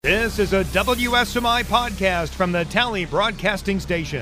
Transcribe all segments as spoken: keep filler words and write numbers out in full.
This is a W S M I podcast from the Tally Broadcasting Station.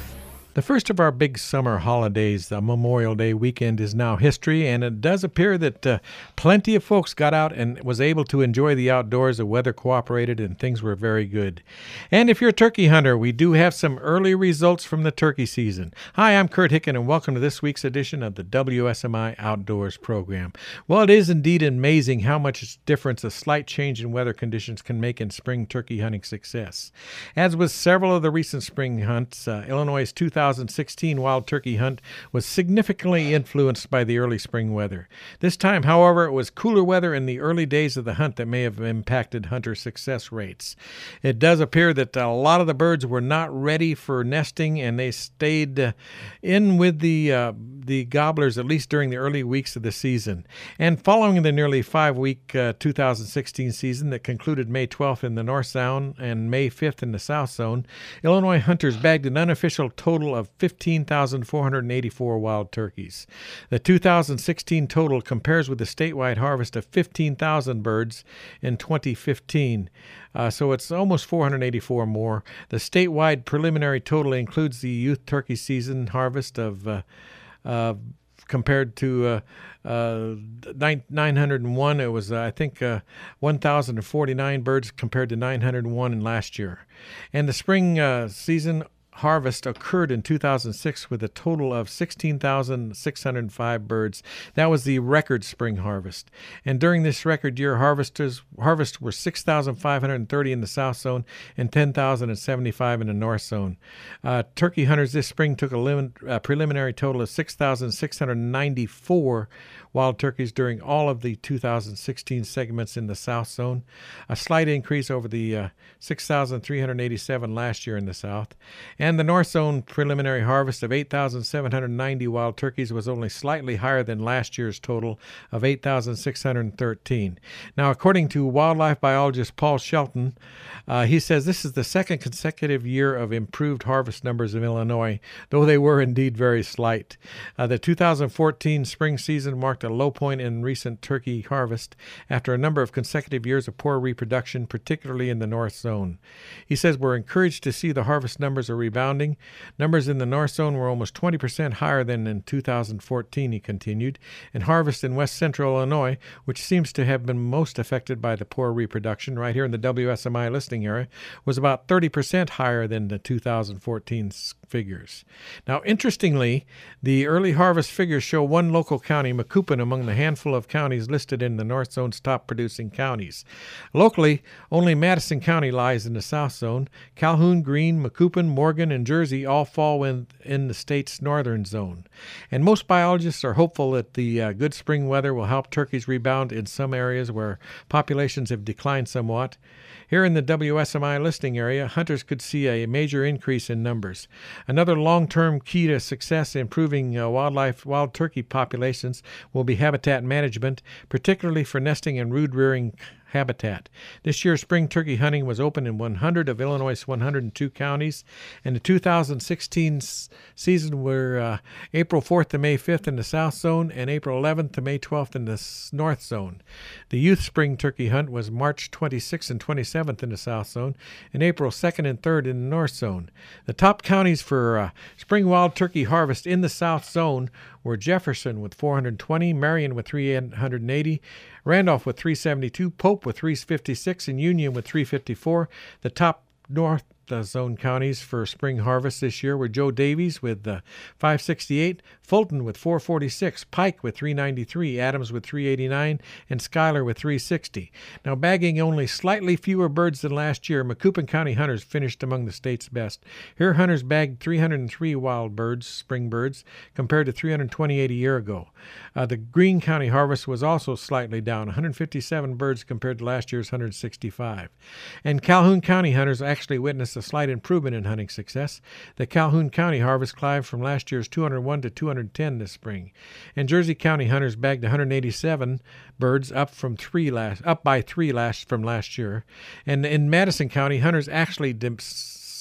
The first of our big summer holidays, the Memorial Day weekend, is now history, and it does appear that uh, plenty of folks got out and was able to enjoy the outdoors. The weather cooperated, and things were very good. And if you're a turkey hunter, we do have some early results from the turkey season. Hi, I'm Kurt Hicken, and welcome to this week's edition of the W S M I Outdoors program. Well, it is indeed amazing how much difference a slight change in weather conditions can make in spring turkey hunting success. As with several of the recent spring hunts, uh, Illinois' two thousand sixteen wild turkey hunt was significantly influenced by the early spring weather. This time, however, it was cooler weather in the early days of the hunt that may have impacted hunter success rates. It does appear that a lot of the birds were not ready for nesting, and they stayed uh, in with the uh, the gobblers at least during the early weeks of the season. And following the nearly five-week uh, two thousand sixteen season that concluded May twelfth in the North Zone and May fifth in the South Zone, Illinois hunters bagged an unofficial total of fifteen thousand four hundred eighty-four wild turkeys. The two thousand sixteen total compares with the statewide harvest of fifteen thousand birds in twenty fifteen. Uh, so it's almost four hundred eighty-four more. The statewide preliminary total includes the youth turkey season harvest of uh, uh, compared to uh, uh, nine hundred one. It was, uh, I think, uh, one thousand forty-nine birds compared to nine hundred one in last year. And the spring uh, season harvest occurred in two thousand six with a total of sixteen thousand six hundred five birds. That was the record spring harvest. And during this record year, harvesters harvest were six thousand five hundred thirty in the South Zone and ten thousand seventy-five in the North Zone. Uh, turkey hunters this spring took a lim- uh, preliminary total of six thousand six hundred ninety-four wild turkeys during all of the two thousand sixteen segments in the South Zone, a slight increase over the uh, six thousand three hundred eighty-seven last year in the South. And the North Zone preliminary harvest of eight thousand seven hundred ninety wild turkeys was only slightly higher than last year's total of eight thousand six hundred thirteen. Now, according to wildlife biologist Paul Shelton, uh, he says this is the second consecutive year of improved harvest numbers in Illinois, though they were indeed very slight. Uh, the two thousand fourteen spring season marked a low point in recent turkey harvest after a number of consecutive years of poor reproduction, particularly in the North Zone. He says we're encouraged to see the harvest numbers are rebounding. Numbers in the North Zone were almost twenty percent higher than in two thousand fourteen, he continued, and harvest in west central Illinois, which seems to have been most affected by the poor reproduction right here in the W S M I listing area, was about thirty percent higher than the two thousand fourteen figures. Now, interestingly, the early harvest figures show one local county, Macoupin, among the handful of counties listed in the North Zone's top producing counties. Locally, only Madison County lies in the South Zone. Calhoun, Greene, Macoupin, Morgan, and Jersey all fall in, in the state's northern zone. And most biologists are hopeful that the uh, good spring weather will help turkeys rebound in some areas where populations have declined somewhat. Here in the W S M I listing area, hunters could see a major increase in numbers. Another long-term key to success in improving uh, wildlife wild turkey populations will be habitat management, particularly for nesting and brood-rearing habitat. This year's spring turkey hunting was open in one hundred of Illinois' one hundred two counties, and the two thousand sixteen s- season were uh, April fourth to May fifth in the South Zone and April eleventh to May twelfth in the s- North Zone. The youth spring turkey hunt was March twenty-sixth and twenty-seventh in the South Zone and April second and third in the North Zone. The top counties for uh, spring wild turkey harvest in the South Zone were Jefferson with four hundred twenty, Marion with three hundred eighty, Randolph with three seventy-two, Pope with three fifty-six, and Union with three fifty-four. The top North uh, Zone counties for spring harvest this year were Joe Davies with uh, five sixty-eight, Fulton with four forty-six, Pike with three ninety-three, Adams with three eighty-nine, and Schuyler with three sixty. Now, bagging only slightly fewer birds than last year, Macoupin County hunters finished among the state's best. Here, hunters bagged three hundred three wild birds, spring birds, compared to three hundred twenty-eight a year ago. Uh, the Greene County harvest was also slightly down, one hundred fifty-seven birds compared to last year's one hundred sixty-five. And Calhoun County hunters actually witnessed a slight improvement in hunting success. The Calhoun County harvest climbed from last year's two hundred one to two hundred ten this spring. And Jersey County hunters bagged one hundred eighty-seven birds, up from three last, up by three last from last year. And in Madison County, hunters actually dim-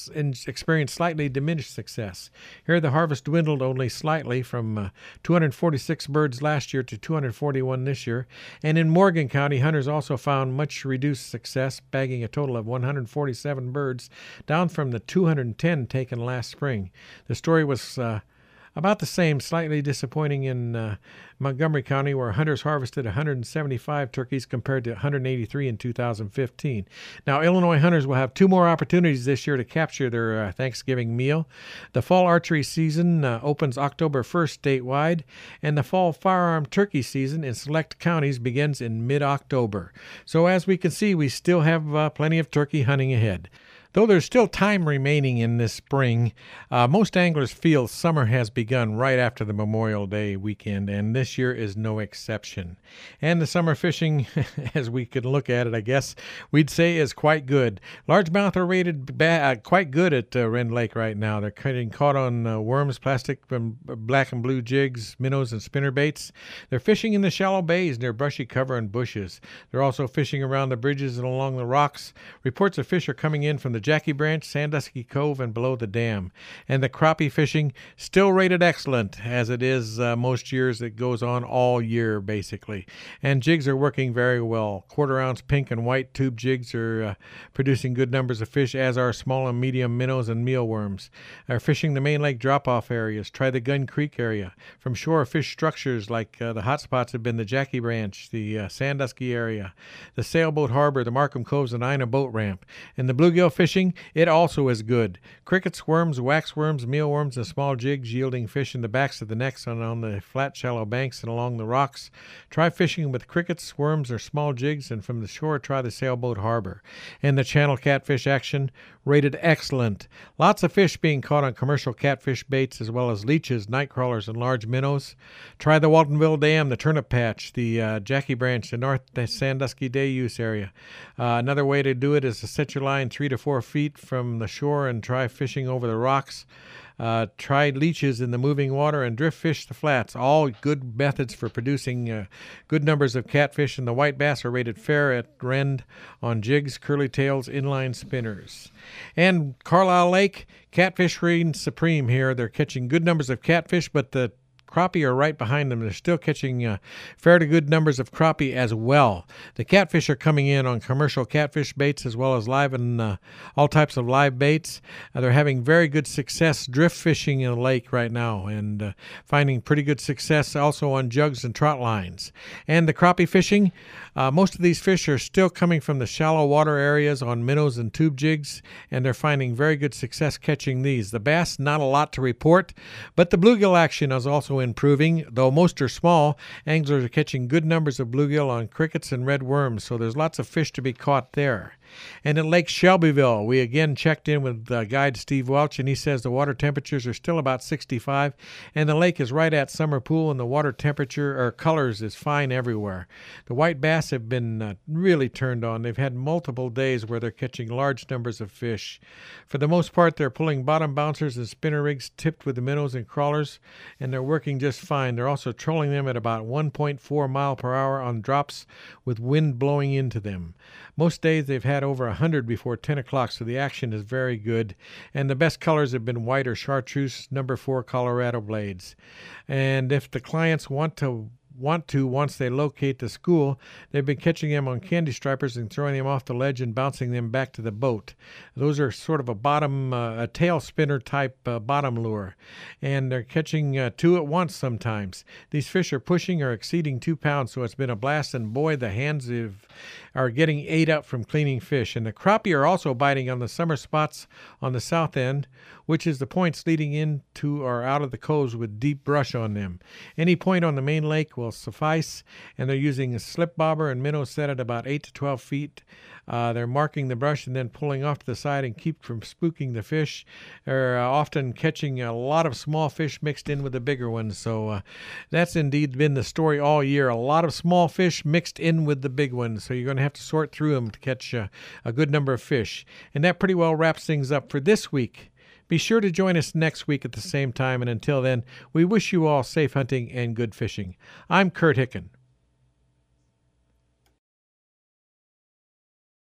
has in, experienced slightly diminished success. Here, the harvest dwindled only slightly from uh, two hundred forty-six birds last year to two hundred forty-one this year. And in Morgan County, hunters also found much reduced success, bagging a total of one hundred forty-seven birds, down from the two hundred ten taken last spring. The story was uh, about the same, slightly disappointing in uh, Montgomery County, where hunters harvested one hundred seventy-five turkeys compared to one hundred eighty-three in two thousand fifteen. Now, Illinois hunters will have two more opportunities this year to capture their uh, Thanksgiving meal. The fall archery season uh, opens October first statewide, and the fall firearm turkey season in select counties begins in mid-October. So as we can see, we still have uh, plenty of turkey hunting ahead. Though there's still time remaining in this spring, uh, most anglers feel summer has begun right after the Memorial Day weekend, and this year is no exception. And the summer fishing, as we could look at it, I guess, we'd say is quite good. Largemouth are rated ba- uh, quite good at uh, Rend Lake right now. They're getting caught on uh, worms, plastic, um, black and blue jigs, minnows, and spinnerbaits. They're fishing in the shallow bays near brushy cover and bushes. They're also fishing around the bridges and along the rocks. Reports of fish are coming in from the Jackie Branch, Sandusky Cove, and below the dam. And the crappie fishing, still rated excellent, as it is uh, most years. It goes on all year, basically. And jigs are working very well. Quarter-ounce pink and white tube jigs are uh, producing good numbers of fish, as are small and medium minnows and mealworms. Are fishing the main lake drop-off areas. Try the Gun Creek area. From shore, fish structures like uh, the hot spots have been the Jackie Branch, the uh, Sandusky area, the Sailboat Harbor, the Markham Coves, and Ina Boat Ramp. And the bluegill fishing, it also is good. Crickets, worms, waxworms, mealworms, and small jigs yielding fish in the backs of the necks and on the flat, shallow banks and along the rocks. Try fishing with crickets, worms, or small jigs, and from the shore, try the Sailboat Harbor. And the channel catfish action, rated excellent. Lots of fish being caught on commercial catfish baits, as well as leeches, night crawlers, and large minnows. Try the Waltonville Dam, the Turnip Patch, the uh, Jackie Branch, the North Sandusky Day Use area. Uh, another way to do it is to set your line three to four feet from the shore and try fishing over the rocks. Uh, try leeches in the moving water and drift fish the flats. All good methods for producing uh, good numbers of catfish, and the white bass are rated fair at Rend on jigs, curly tails, inline spinners. And Carlisle Lake, catfish reign supreme here. They're catching good numbers of catfish, but the crappie are right behind them. They're still catching uh, fair to good numbers of crappie as well. The catfish are coming in on commercial catfish baits, as well as live and uh, all types of live baits. Uh, they're having very good success drift fishing in the lake right now, and uh, finding pretty good success also on jugs and trot lines. And the crappie fishing, uh, most of these fish are still coming from the shallow water areas on minnows and tube jigs, and they're finding very good success catching these. The bass, not a lot to report, but the bluegill action is also improving. Though most are small, anglers are catching good numbers of bluegill on crickets and red worms, so there's lots of fish to be caught there. And at Lake Shelbyville, we again checked in with uh, guide Steve Welch, and he says the water temperatures are still about sixty-five, and the lake is right at summer pool, and the water temperature or colors is fine everywhere. The white bass have been uh, really turned on. They've had multiple days where they're catching large numbers of fish. For the most part, they're pulling bottom bouncers and spinner rigs tipped with the minnows and crawlers, and they're working just fine. They're also trolling them at about one point four mile per hour on drops with wind blowing into them. Most days they've had over one hundred before ten o'clock, so the action is very good. And the best colors have been white or chartreuse, number four Colorado blades. And if the clients want to want to once they locate the school, they've been catching them on candy stripers and throwing them off the ledge and bouncing them back to the boat. Those are sort of a bottom, uh, a tail spinner type uh, bottom lure, and they're catching uh, two at once sometimes. These fish are pushing or exceeding two pounds, so it's been a blast, and boy, the hands have, are getting ate up from cleaning fish. And the crappie are also biting on the summer spots on the south end, which is the points leading into or out of the coves with deep brush on them. Any point on the main lake will suffice, and they're using a slip bobber and minnow set at about eight to twelve feet. Uh, they're marking the brush and then pulling off to the side and keep from spooking the fish. They're uh, often catching a lot of small fish mixed in with the bigger ones, so uh, that's indeed been the story all year. A lot of small fish mixed in with the big ones, so you're going to have to sort through them to catch uh, a good number of fish. And that pretty well wraps things up for this week. Be sure to join us next week at the same time, and until then, we wish you all safe hunting and good fishing. I'm Kurt Hicken.